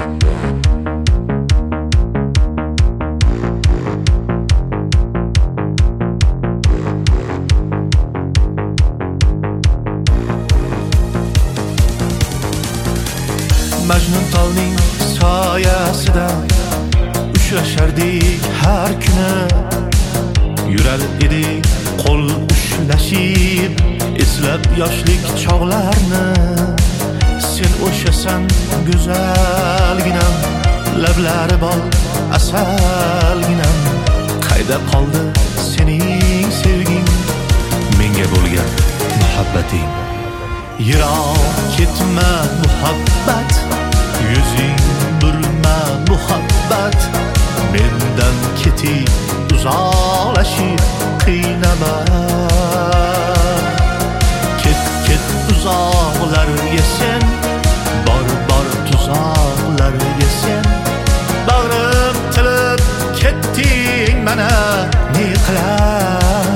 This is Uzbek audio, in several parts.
Majnun tolning soyasida uchrashardik har kuni, yurar edik qo'l ushlashib, eslab yoshlik chog'larni. Sen o'shasan go'zalginam, lablari bol asalginam. Qayda qoldi sening sevging, menga bo'lgan muhabbating? Yiroq ketma muhabbat, yuzing burma muhabbat. Mendan ketib uzoqlashib qiynama. Ket uzoqlarga sen, bor tuzoqlarga sen. Bag'rim tilib ketding mana ne qilay?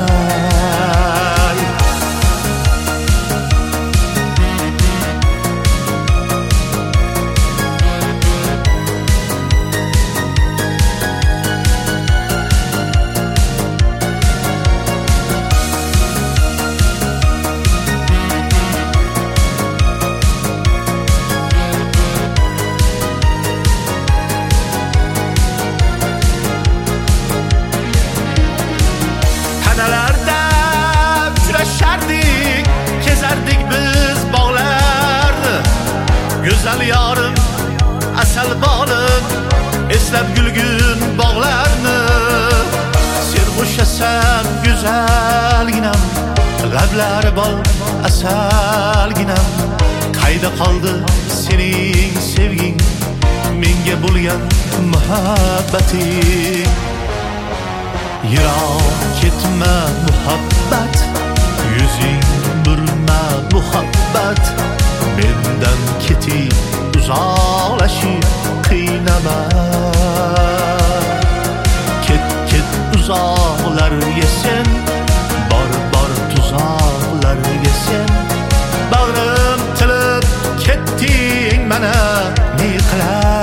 Kezardik biz bog'larni, go'zal yorim asal bolim, eslab gulgun bog'larni. Sen o'shasan go'zalginam, lablari bol asalginam. Qayda qoldi sening sevging, menga bo'lgan muhabbating? Yiroq ketma muhabbat, yuzing burma muhabbat. Mendan ketib uzoqlashib qiynama. Ket uzoqlarga sen, bor tuzoqlarga sen. Bag'rim tilib ketding mana ne qilay?